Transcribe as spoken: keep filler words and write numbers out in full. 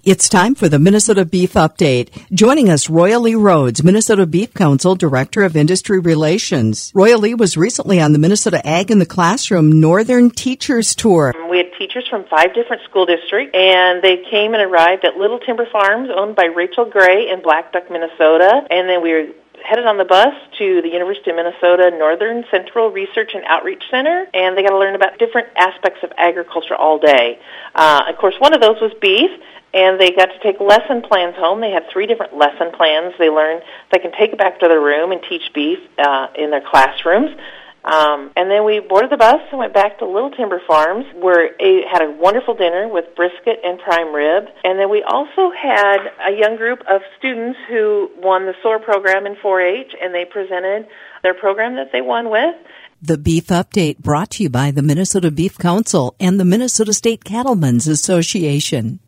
It's time for the Minnesota Beef Update. Joining us, Roya Lee Rhodes, Minnesota Beef Council Director of Industry Relations. Roya Lee was recently on the Minnesota Ag in the Classroom Northern Teachers Tour. We had teachers from five different school districts, and they came and arrived at Little Timber Farms, owned by Rachel Gray in Black Duck, Minnesota, and then we were headed on the bus to the University of Minnesota Northern Central Research and Outreach Center, and they got to learn about different aspects of agriculture all day. Uh, of course, one of those was beef, and they got to take lesson plans home. They had three different lesson plans they learned they can take back to their room and teach beef uh, in their classrooms. Um, and then we boarded the bus and went back to Little Timber Farms, where we had a wonderful dinner with brisket and prime rib. And then we also had a young group of students who won the S O A R program in four H, and they presented their program that they won with. The Beef Update brought to you by the Minnesota Beef Council and the Minnesota State Cattlemen's Association.